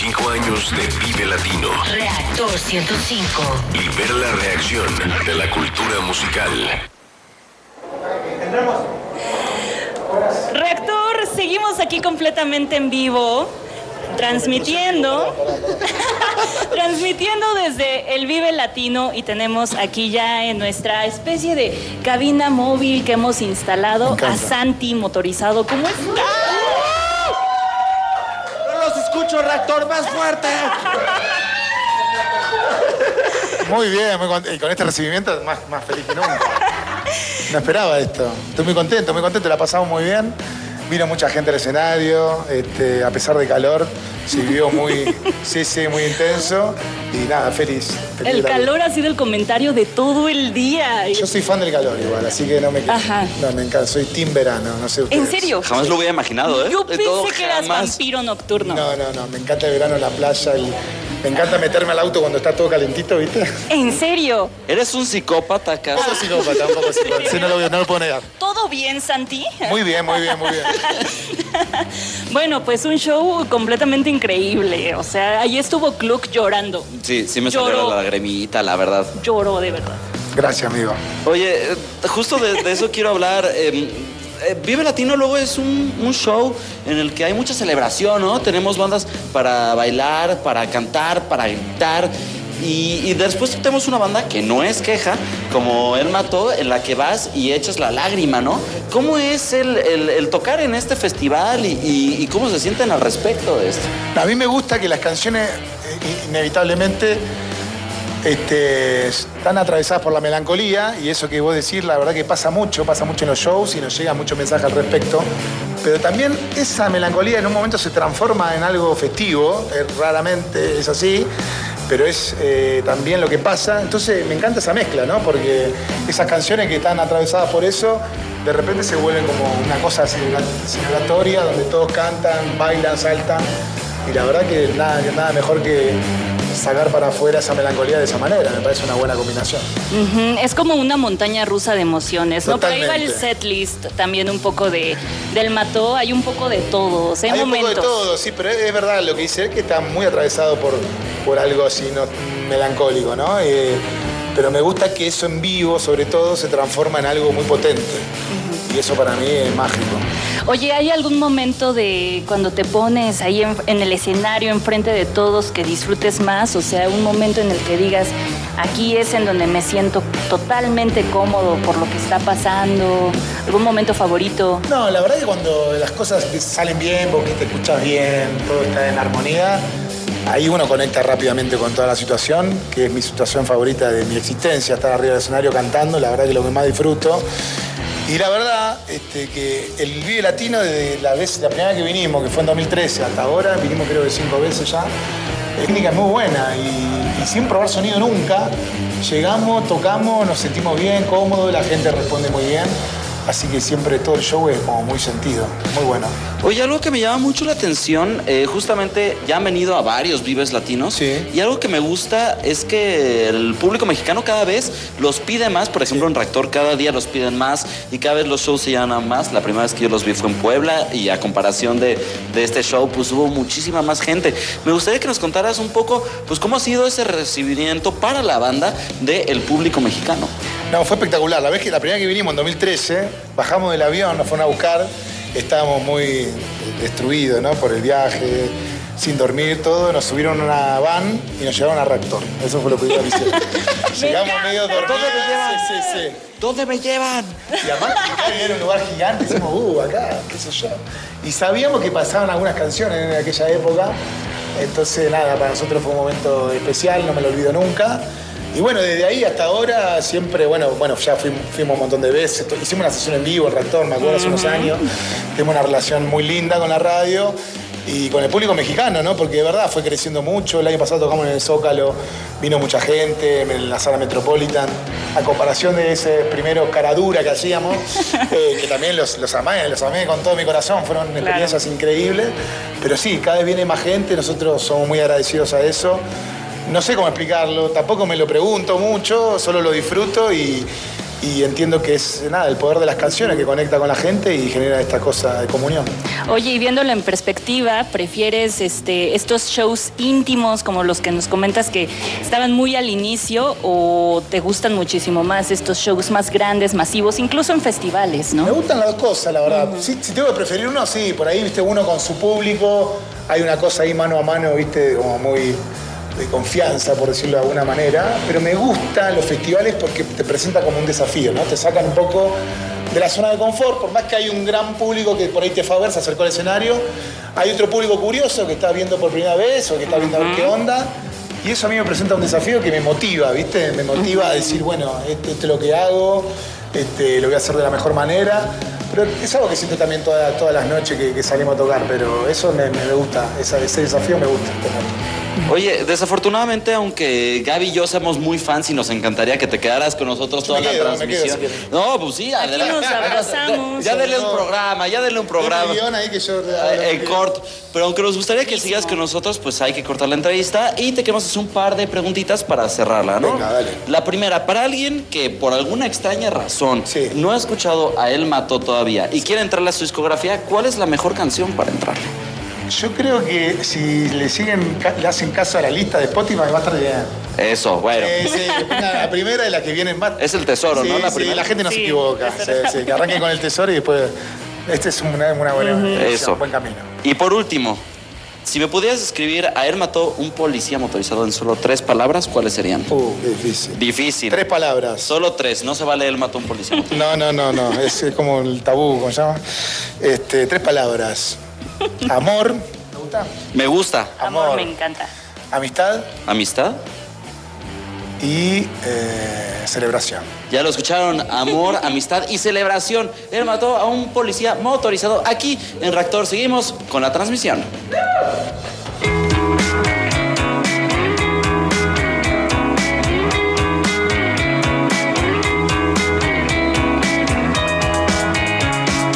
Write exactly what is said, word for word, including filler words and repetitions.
cinco años de Vive Latino. Reactor ciento cinco. Libera la reacción de la cultura musical. Reactor, seguimos aquí completamente en vivo, transmitiendo, transmitiendo desde el Vive Latino, y tenemos aquí ya en nuestra especie de cabina móvil que hemos instalado a Santi motorizado. ¿Cómo está? ¡No los escucho, Reactor, más fuerte! Muy bien, muy contento. Y con este recibimiento más, más feliz que nunca. No esperaba esto. Estoy muy contento, muy contento. La pasamos muy bien. Vino mucha gente al escenario, este, a pesar de calor, se vivió muy, sí, sí, muy intenso. Y nada, feliz. feliz El calor ha sido el comentario de todo el día. Yo soy fan del calor igual, así que no me quedo. Ajá. No, me encanta, soy team verano, no sé ustedes. ¿En serio? Jamás lo hubiera imaginado, ¿eh? Yo pensé todo, que eras jamás. vampiro nocturno. No, no, no, me encanta el verano, la playa, el... me encanta meterme al auto cuando está todo calentito, ¿viste? ¿En serio? Eres un psicópata, acá. Un poco psicópata, un poco psicópata. Sí, no lo, no lo puedo negar. ¿Todo bien, Santi? Muy bien, muy bien, muy bien. Bueno, pues un show completamente increíble. O sea, ahí estuvo Cluck llorando. Sí, sí me Lloró. salió la lagrimita, la verdad. Lloró, de verdad. Gracias, amigo. Oye, eh, justo de, de eso quiero hablar. Eh, eh, Vive Latino luego es un, un show en el que hay mucha celebración, ¿no? Tenemos bandas para bailar, para cantar, para gritar. Y, y después tenemos una banda que no es queja, como Él Mató, en la que vas y echas la lágrima, ¿no? ¿Cómo es el, el, el tocar en este festival y, y, y cómo se sienten al respecto de esto? A mí me gusta que las canciones, eh, inevitablemente, este, están atravesadas por la melancolía, y eso que vos decís, la verdad que pasa mucho, pasa mucho en los shows y nos llega mucho mensaje al respecto. Pero también esa melancolía en un momento se transforma en algo festivo, eh, raramente es así, pero es eh, también lo que pasa. Entonces me encanta esa mezcla, ¿no? Porque esas canciones que están atravesadas por eso, de repente se vuelven como una cosa celebratoria, donde todos cantan, bailan, saltan. Y la verdad que nada, nada mejor que sacar para afuera esa melancolía de esa manera. Me parece una buena combinación. Uh-huh. Es como una montaña rusa de emociones, ¿no? Por ahí va el Totalmente. setlist también un poco de del Mató, hay un poco de todo, o sea, hay Hay momentos. un poco de todo, sí, pero es, es verdad lo que dice él, que está muy atravesado por, por algo así, ¿no? Melancólico, ¿no? Eh, pero me gusta que eso en vivo, sobre todo, se transforma en algo muy potente. Uh-huh. Y eso para mí es mágico. Oye, ¿hay algún momento de cuando te pones ahí en, en el escenario, enfrente de todos, que disfrutes más? O sea, un momento en el que digas, aquí es en donde me siento totalmente cómodo por lo que está pasando. ¿Algún momento favorito? No, la verdad que cuando las cosas salen bien, porque te escuchas bien, todo está en armonía, ahí uno conecta rápidamente con toda la situación, que es mi situación favorita de mi existencia, estar arriba del escenario cantando, la verdad que es lo que más disfruto. Y la verdad, este, que el Vive Latino, desde la, vez, la primera vez que vinimos, que fue en dos mil trece, hasta ahora, vinimos creo que cinco veces ya, la técnica es muy buena y, y sin probar sonido nunca, llegamos, tocamos, nos sentimos bien, cómodos, la gente responde muy bien. Así que siempre todo el show es como muy sentido, muy bueno. Oye, algo que me llama mucho la atención, eh, justamente ya han venido a varios Vives Latinos. Sí. Y algo que me gusta es que el público mexicano cada vez los pide más. Por ejemplo, sí. En Reactor cada día los piden más y cada vez los shows se llenan más. La primera vez que yo los vi fue en Puebla y a comparación de, de este show, pues hubo muchísima más gente. Me gustaría que nos contaras un poco, pues cómo ha sido ese recibimiento para la banda del público mexicano. No, fue espectacular. La vez que la primera que vinimos en dos mil trece, bajamos del avión, nos fueron a buscar, estábamos muy destruidos, ¿no? Por el viaje, sin dormir, todo. Nos subieron a una van y nos llevaron a Reactor. Eso fue lo primero que hicieron. Llegamos medio dormidos. ¿Dónde me llevan? Sí, sí, sí. ¿Dónde me llevan? Y además era un lugar gigante, decimos, uh, acá, qué sé yo. Y sabíamos que pasaban algunas canciones en aquella época. Entonces, nada, para nosotros fue un momento especial, no me lo olvido nunca. Y bueno, desde ahí hasta ahora siempre, bueno, bueno ya fuimos, fuimos un montón de veces. Hicimos una sesión en vivo, el Reactor, me acuerdo, hace unos años. Tenemos una relación muy linda con la radio y con el público mexicano, ¿no? Porque de verdad fue creciendo mucho. El año pasado tocamos en el Zócalo, vino mucha gente en la sala Metropolitan. A comparación de ese primero Caradura que hacíamos, eh, que también los, los amé, los amé con todo mi corazón. Fueron claro. experiencias increíbles. Pero sí, cada vez viene más gente, nosotros somos muy agradecidos a eso. No sé cómo explicarlo, tampoco me lo pregunto mucho, solo lo disfruto y, y entiendo que es nada, el poder de las canciones que conecta con la gente y genera esta cosa de comunión. Oye, y viéndolo en perspectiva, ¿prefieres este, estos shows íntimos como los que nos comentas que estaban muy al inicio o te gustan muchísimo más estos shows más grandes, masivos, incluso en festivales, ¿no? Me gustan las dos cosas, la verdad. Uh-huh. Si, si tengo que preferir uno, sí, por ahí, viste, uno con su público, hay una cosa ahí mano a mano, viste, como muy de confianza, por decirlo de alguna manera, pero me gustan los festivales porque te presentan como un desafío, ¿no? Te sacan un poco de la zona de confort, por más que hay un gran público que por ahí te favor, se acercó al escenario, hay otro público curioso que está viendo por primera vez o que está viendo a ver qué onda, y eso a mí me presenta un desafío que me motiva, ¿viste? Me motiva a decir, bueno, esto, esto es lo que hago, este, lo voy a hacer de la mejor manera, pero es algo que siento también toda, todas las noches que, que salimos a tocar, pero eso me, me gusta, esa, ese desafío me gusta. Oye, desafortunadamente, aunque Gaby y yo somos muy fans y nos encantaría que te quedaras con nosotros toda la transmisión. No, pues sí, aquí adelante. Nos abrazamos. Ya denle un programa, ya denle un programa. Ahí que yo, en corto. Pero aunque nos gustaría que sigas con nosotros, pues hay que cortar la entrevista y te queremos hacer un par de preguntitas para cerrarla, ¿no? Venga, dale. La primera, para alguien que por alguna extraña razón sí. no ha escuchado a El Mató todavía y quiere entrarle a su discografía, ¿cuál es la mejor canción para entrarle? Yo creo que si le siguen, le hacen caso a la lista de Spotify va a estar bien. Eso, bueno. Eh, sí, la primera es la que viene más. Es el tesoro, sí, ¿no? La sí, primera. la gente no sí, se equivoca. Sí, sí, que arranquen con el tesoro y después. Este es una, una buena. Uh-huh. Eso. Un buen camino. Y por último, si me pudieras escribir a él mató un policía motorizado en solo tres palabras, ¿cuáles serían? Uh, qué difícil. Difícil. Tres palabras. Solo tres, no se vale él mató un policía motorizado. No, no, no, no. Es como el tabú, ¿cómo se llama? Este, tres palabras. Amor. ¿Te gusta? Me gusta. Amor, Amor. me encanta. Amistad. Amistad. Y eh, celebración. Ya lo escucharon, amor, amistad y celebración. Él mató a un policía motorizado aquí en Reactor. Seguimos con la transmisión.